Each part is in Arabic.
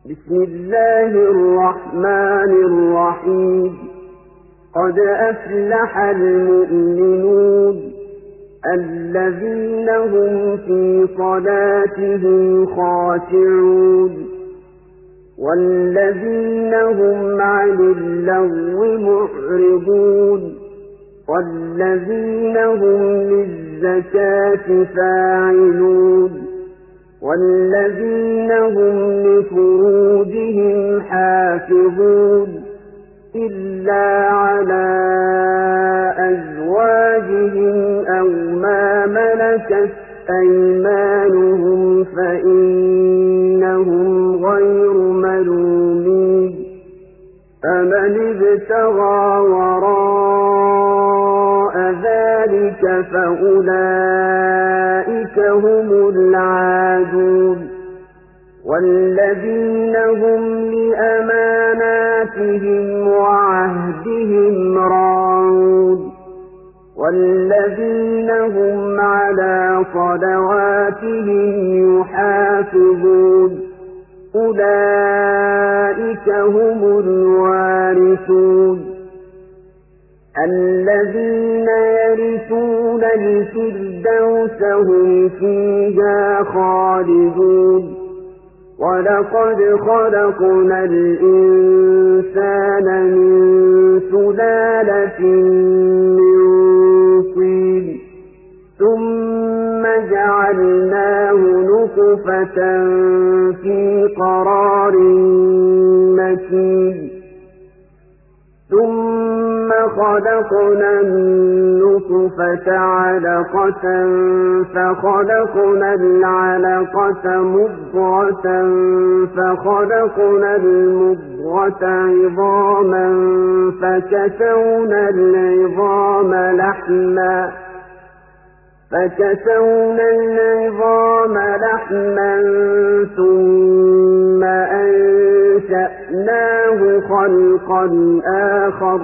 بسم الله الرحمن الرحيم قد أفلح المؤمنون الذين هم في صلاتهم خاشعون والذين هم عن اللغو معرضون والذين هم للزكاة فاعلون والذين هم لفروجهم حافظون إلا على أزواجهم أو ما ملكت أيمانهم فإنهم غير ملومين فمن ابتغى وراء ذلك فأولئك هم العادون والذين هم لأماناتهم وعهدهم راعون والذين هم على صلواتهم يحافظون أولئك هم الوارثون الذين يرثون الفردوس هم فيها خالدون ولقد خلقنا الإنسان من سلالة من طين ثم جعلناه نطفة في قرار مكين ثم خلقنا النطفة علقة فخلقنا العلقة مضغة فخلقنا المضغة عظاما فكسونا العظام لحما ثم أنشأناه خلقا آخر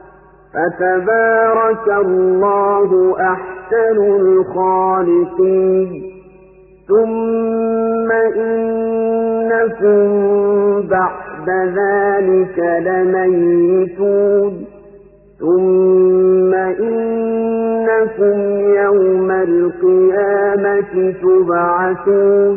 فتبارك الله أحسن الخالقين ثم إنكم بعد ذلك لميتون ثم إنكم يوم القيامة تبعثون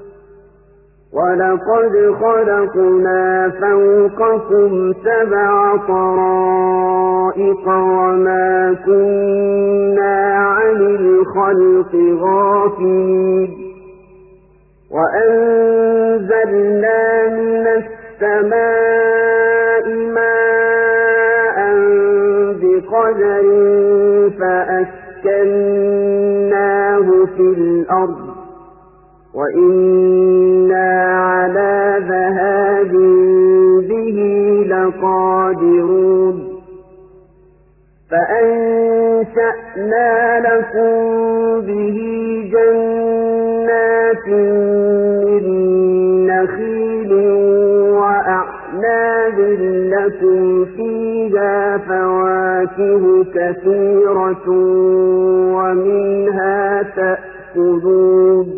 ولقد خلقنا فوقكم 7 طرائق وما كنا عن الخلق غافلين وأنزلنا من السماء ماء بقدر فأسكناه في الأرض وإنا على ذهاب به لقادرون فأنشأنا لكم به جنات من نخيل وأعناب لكم فيها فواكه كثيرة ومنها تأكلون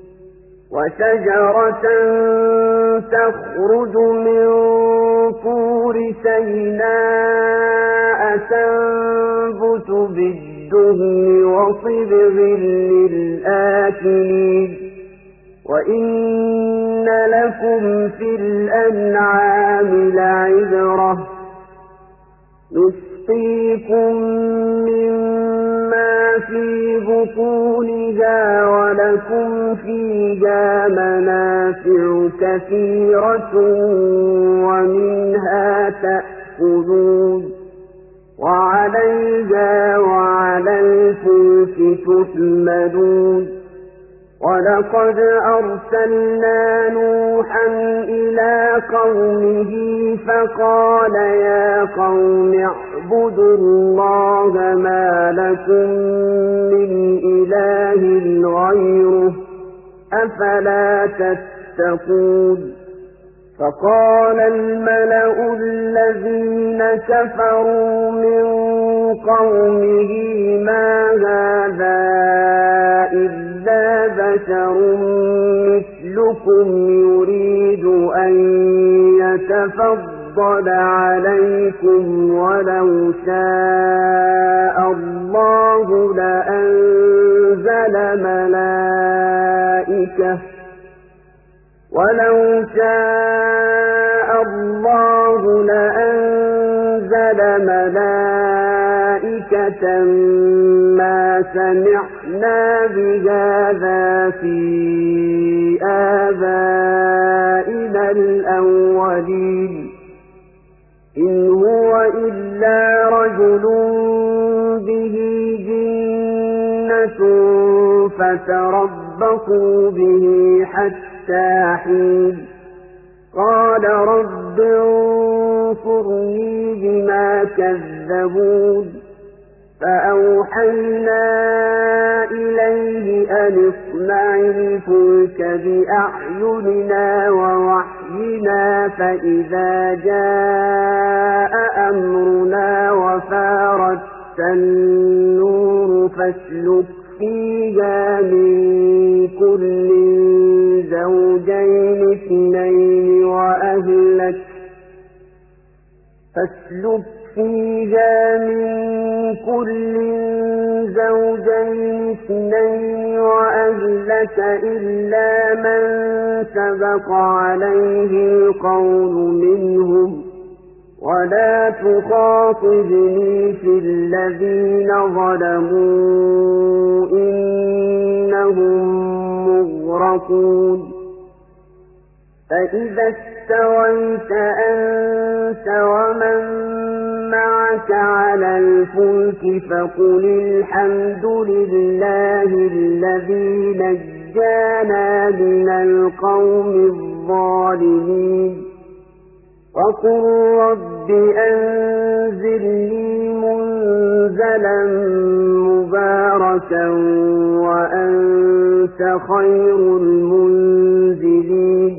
وشجرة تخرج من طور سيناء تنبت بالدهن وصبغ للآكلين وإن لكم في الأنعام لعبرة نسقيكم مما في بطونها ولكم فيها منافع كثيرة ومنها تأكلون وعليها وعلى الفلك تحملون ولقد أرسلنا نوحا إلى قومه فقال يا قوم اعبدوا الله ما لكم من إله غيره أفلا تتقون فقال الملأ الذين كفروا من قومه ما هذا إلا بشر مثلنا مثلكم يريد أن يتفضل عليكم ولو شاء الله لأنزل ملائكة ما سمعنا بهذا في آبائنا الأولين إن هو إلا رجل به جنة فتربصوا به حتى حين قال رب انصرني بما كذبون فأوحينا إليه أن اصنع الفلك بأعيننا ووحينا فإذا جاء أمرنا وفارت النور فاسلك فيها من كل زوجين اثنين وأهلك إلا من سبق عليه القول منهم ولا تخاطبني في الذين ظلموا إنهم مغرقون فإذا استويت أنت ومن معك على الفلك فقل الحمد لله الذي نجانا من القوم الظالمين وقل رب أنزلني منزلا مباركا وأنت خير المنزلين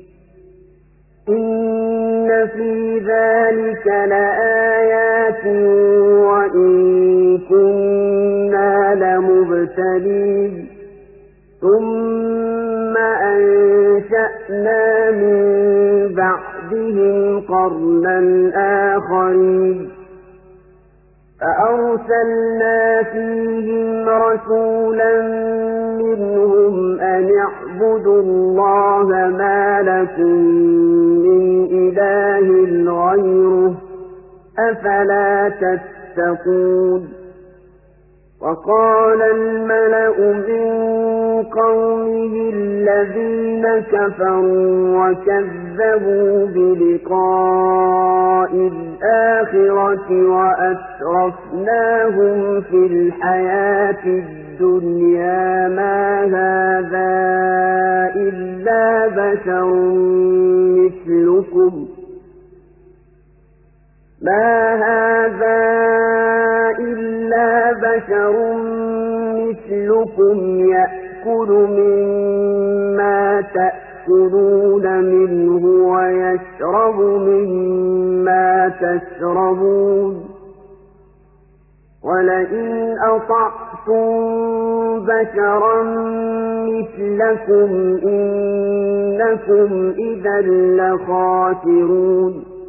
إن في ذلك لآيات وإن كنا لمبتلين ثم أنشأنا من بعدهم قرنا آخرين فأرسلنا فيهم رسولا منهم أن اعبدوا الله ما لكم من إله غيره أفلا تتقون وقال الملأ من قومه الذين كفروا وكذبوا بلقاء الآخرة وأترفناهم في الحياة الدنيا ما هذا إلا بشر مثلكم يأكل مما تأكلون منه ويشرب مما تشربون ولئن أطعتم بشرا مثلكم إنكم إذا لخاسرون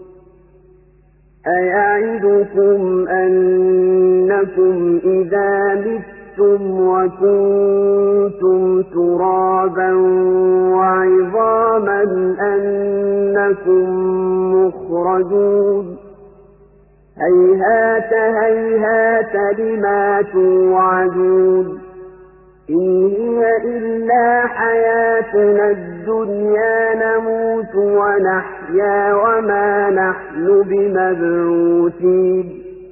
أيعدكم أنكم إذا متم وكنتم ترابا وعظاما أنكم مخرجون هيهات هيهات لما توعدون إن هي إلا حياتنا الدنيا نموت ونحيا وما نحن بمبعوثين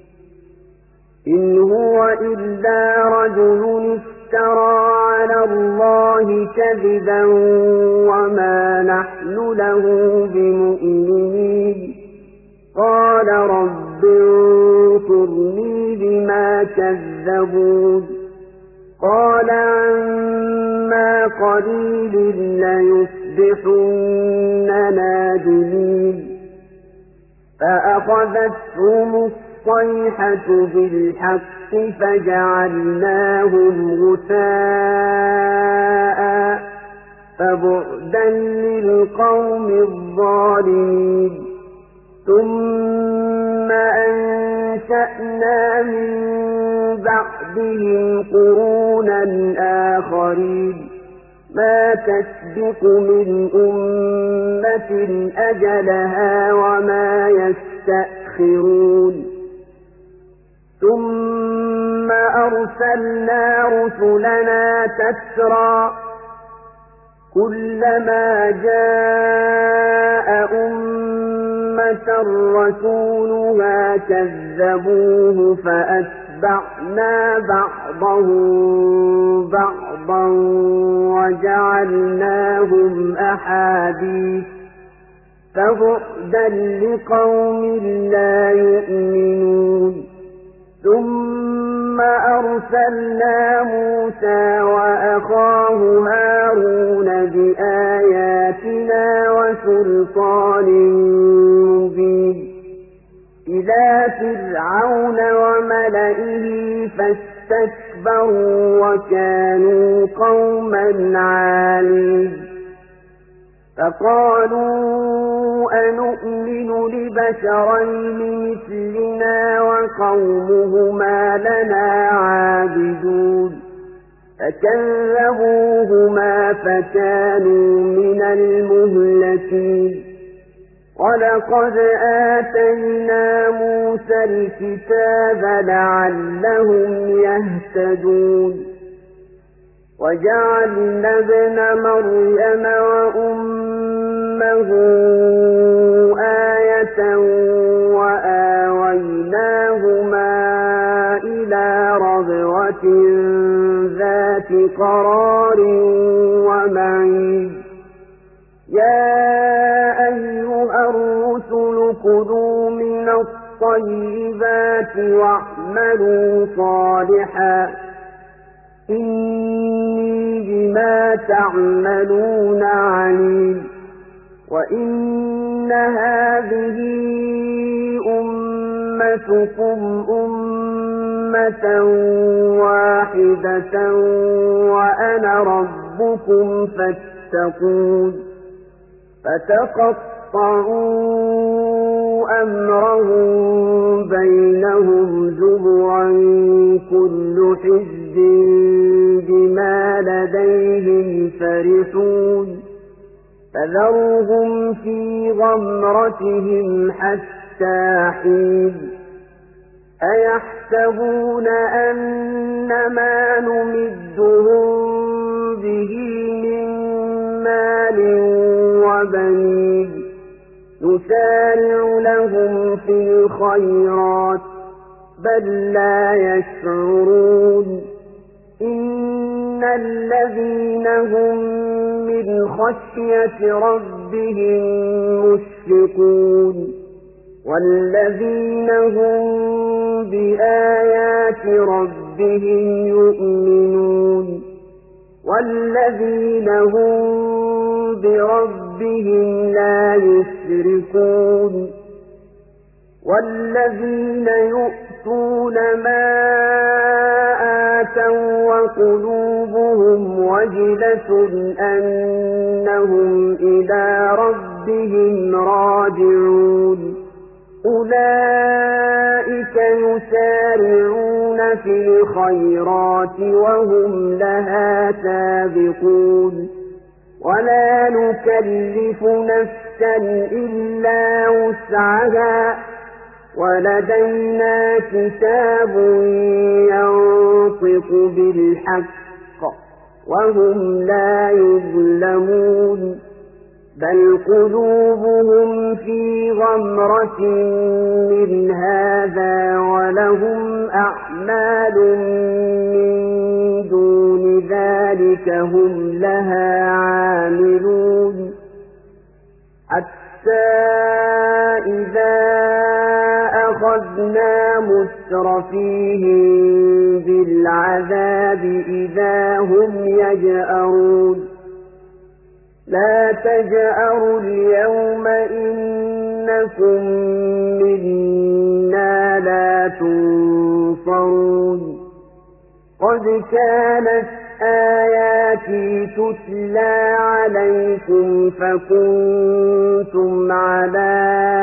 إن هو إلا رجل افترى على الله كذبا وما نحن له بمؤمنين قال رب انصرني بما كذبون قال عما قليل ليصبحن نادمين فأخذتهم الصيحة بالحق فجعلناهم غثاء فبعدا للقوم الظالمين ثم أنشأنا من بعدهم قرونا آخرين ما تسبق من أمة أجلها وما يستأخرون ثم أرسلنا رسلنا تترى كلما جاء أمة رسولها كذبوه فأتبعنا بعضهم بعضا وجعلناهم أحاديث فبعدا لقوم لا يؤمنون ثم أرسلنا موسى وأخاه هارون بآياتنا وسلطان مبين إلى فرعون وملئه فاستكبروا وكانوا قوما عالين فقالوا أنؤمن لبشرين مثلنا وقومهما لنا عابدون فكذبوهما فكانوا من المهلكين ولقد آتينا موسى الكتاب لعلهم يهتدون وجعلنا ابن مريم وأمه آية وآويناهما إلى ربوة ذات قرار ومعين يا أيها الرسل كلوا من الطيبات واعملوا صالحا إني بما تعملون عليم وإن هذه أمتكم أمة واحدة وأنا ربكم فاتقون فتقطعوا أمرهم بينهم زبرا كل حزب بما لديهم فرحون فذرهم في غمرتهم حتى حين أيحسبون أن ما نمدهم به من مال وبنين نسارع لهم في الخيرات بل لا يشعرون إن الذين هم من خشية ربهم مشفقون والذين هم بآيات ربهم يؤمنون والذين هم بربهم لا يشركون والذين يؤتون ما آتوا وقلوبهم وجلة أنهم إلى ربهم راجعون أولئك يسارعون في الخيرات وهم لها سابقون ولا نكلف نفسا إلا وسعها ولدينا كتاب ينطق بالحق وهم لا يظلمون بل قلوبهم في غمرة من هذا ولهم أعمال من دون ذلك هم لها عاملون حتى إذا أخذنا مترفيهم بالعذاب إذا هم يجأرون لا تجأروا اليوم إنكم منا لا تنصرون قد كانت آياتي تتلى عليكم فكنتم على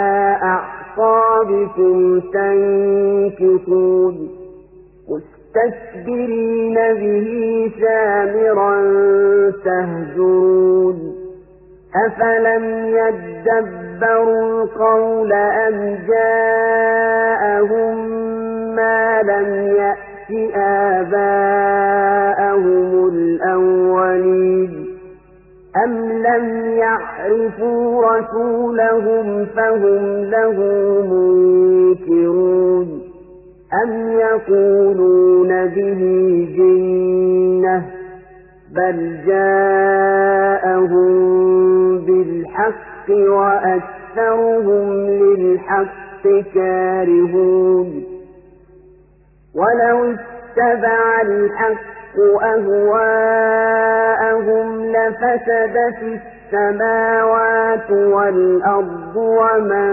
أعقابكم تنكصون مستكبرين به سامرا تهجرون أفلم يدبروا القول أم جاءهم ما لم يأت آباءهم الأولين أم لم يعرفوا رسولهم فهم له منكرون أم يقولون به جنة بل جاءهم بالحق وأكثرهم للحق كارهون ولو اتبع الحق أهواءهم لفسدت السماوات والأرض ومن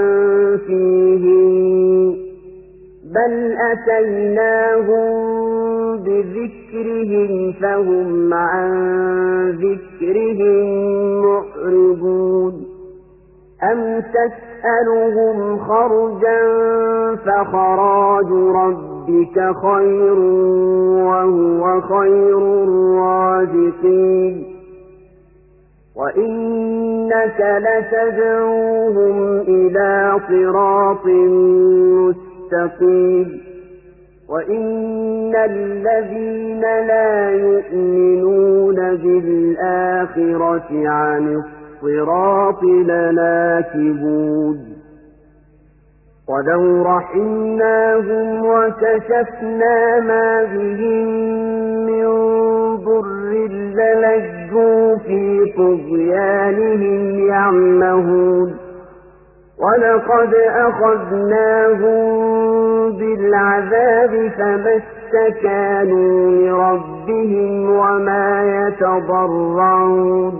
فيهن بل أتيناهم بذكرهم فهم عن ذكرهم معرضون أم تسألهم خرجا فخراج ربك خير وهو خير الرازقين وإنك لتدعوهم إلى صراط مستقيم وإن الذين لا يؤمنون بالآخرة عن الصراط لناكبون ولو رحمناهم وكشفنا ما بهم من ضر للجوا في طغيانهم يعمهون ولقد أخذناهم بالعذاب فما استكانوا لربهم وما يتضرعون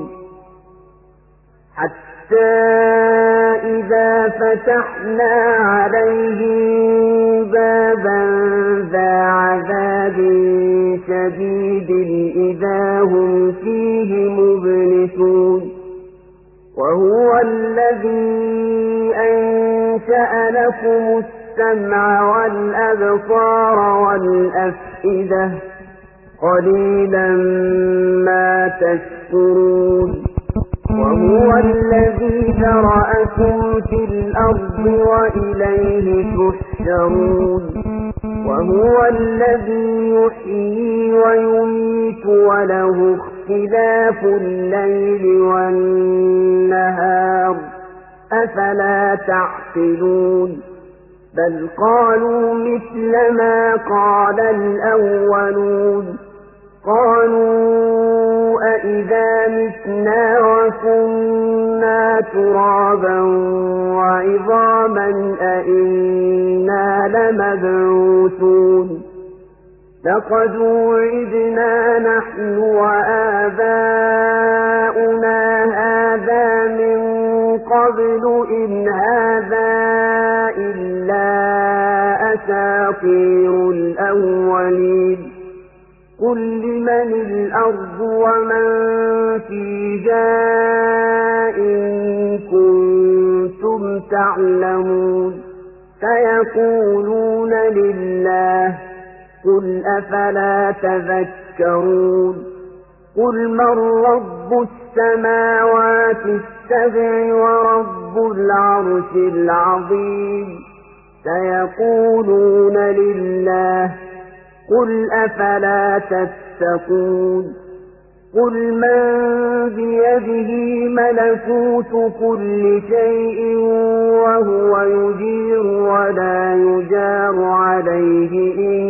حتى إذا فتحنا عليهم بابا ذا عذاب شديد إذا هم فيه مبلسون وهو الذي أنشأ لكم السمع والأبصار والأفئدة قليلا ما تشكرون وهو الذي ذرأكم في الأرض وإليه تحشرون وهو الذي يحيي ويميت وله اختلاف الليل والنهار أفلا تعقلون بل قالوا مثل ما قال الأولون قالوا أئذا متنا وكنا ترابا وعظاما أئنا لمبعوثون لقد وعدنا نحن وآباؤنا هذا من قبل إن هذا إلا أساطير الأولين قل لمن الأرض ومن فيها إن كنتم تعلمون سيقولون لله قل أفلا تذكرون قل من رب السماوات السبع ورب العرش العظيم سيقولون لله قل أفلا تتقون قل من بيده ملكوت كل شيء وهو يجير ولا يجار عليه إن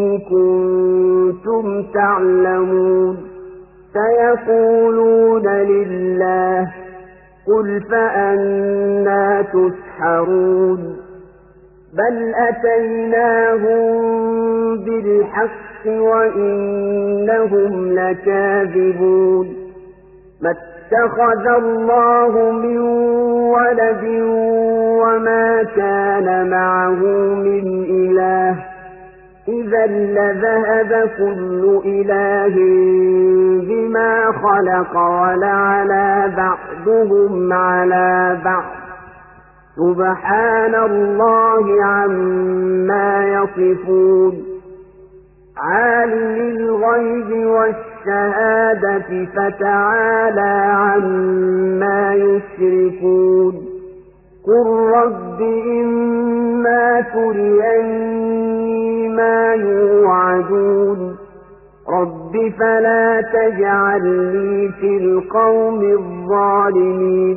كنتم تعلمون سيقولون لله قل فأنى تسحرون بل أتيناهم بالحق وإنهم لكاذبون ما اتخذ الله من ولد وما كان معه من إله إذا إذا لذهب كل إله بما خلق ولعلى بعضهم على بعض سبحان الله عما يصفون عالم الغيب والشهادة فتعالى عما يشركون قل رب إما تريني ما يوعدون رب فلا تجعلني في القوم الظالمين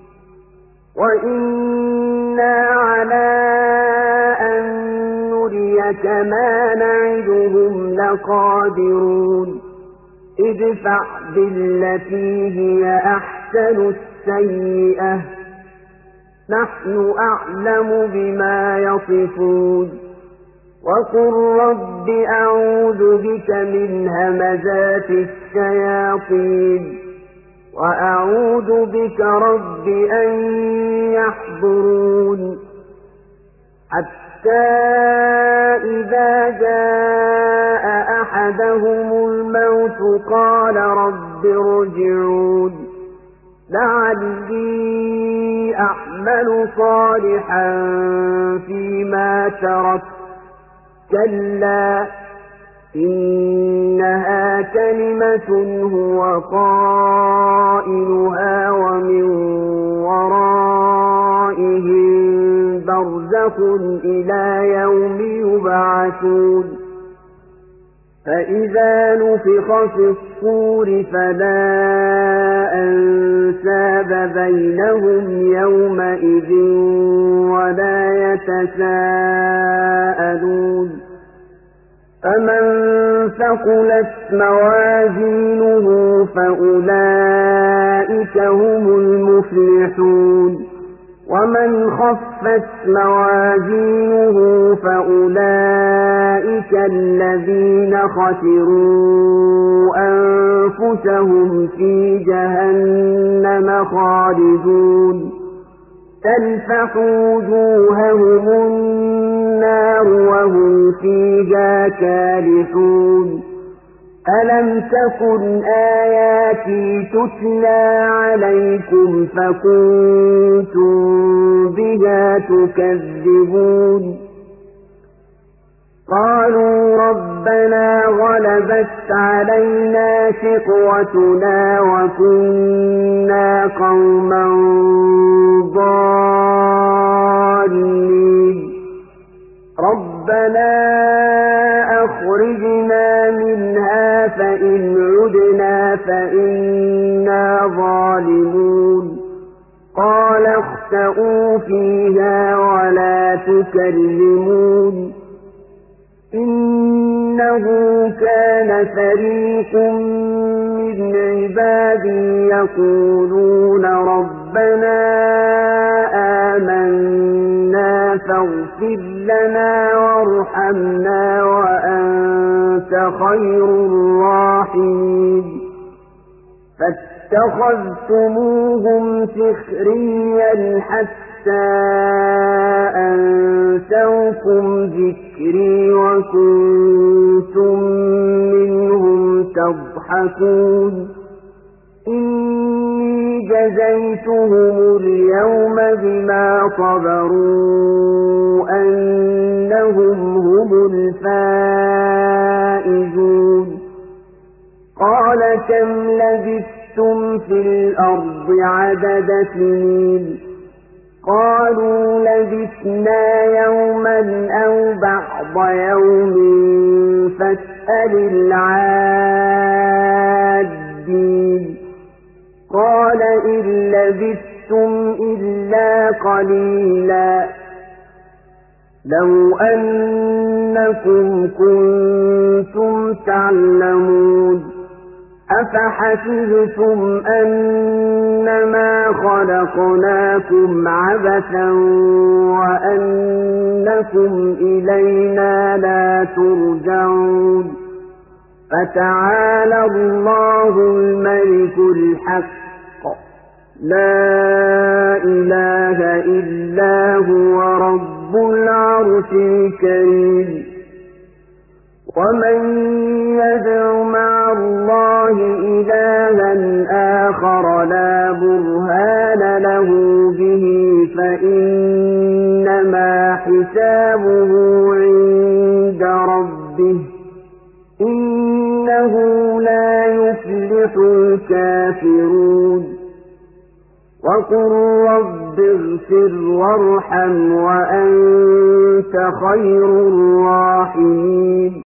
وإنا على أن نريك ما نعدهم لقادرون ادفع بالتي هي أحسن السيئة نحن أعلم بما يصفون وقل رب أعوذ بك من همزات الشياطين وأعوذ بك رب أن يحضرون حتى إذا جاء أحدهم الموت قال رب ارجعون لعلي أعمل صالحا فيما تركت كلا إنها كلمة هو قائلها ومن ورائهم برزخ إلى يوم يبعثون فإذا نفخ في الصور فلا أنساب بينهم يومئذ ولا يتساءلون فمن ثقلت موازينه فأولئك هم المفلحون ومن خفت موازينه فأولئك الذين خسروا أنفسهم في جهنم خالدون تلفح وجوههم النار وهم فيها كالحون ألم تكن آياتي تتلى عليكم فكنتم بها تكذبون قالوا ربنا غلبت علينا شقوتنا وكنا قوما ضالين ربنا أخرجنا منها فإن عدنا فإنا ظالمون قال اخسئوا فيها ولا تكلمون إنه كان فريق من عبادي يقولون ربنا آمنا فاغفر لنا وارحمنا وأنت خير الراحمين فاتخذتموهم سخريا حتى أنسوكم ذكري وكنتم منهم تضحكون إني جزيتهم اليوم بما صبروا أنهم هم الفائزون قال كم لبثتم في الأرض عدد سنين قالوا لبثنا يوما أو بعض يوم فاسأل العادين قال إن لبثتم إلا قليلا لو أنكم كنتم تعلمون أفحسبتم أنما خلقناكم عبثا وأنكم إلينا لا ترجعون فتعالى الله الملك الحق لا إله إلا هو رب العرش الكريم ومن يدع مع الله إلها آخر لا برهان له به فإنما حسابه عند ربه إنه لا يفلح الكافرون وقل رب اغفر وارحم وأنت خير الراحمين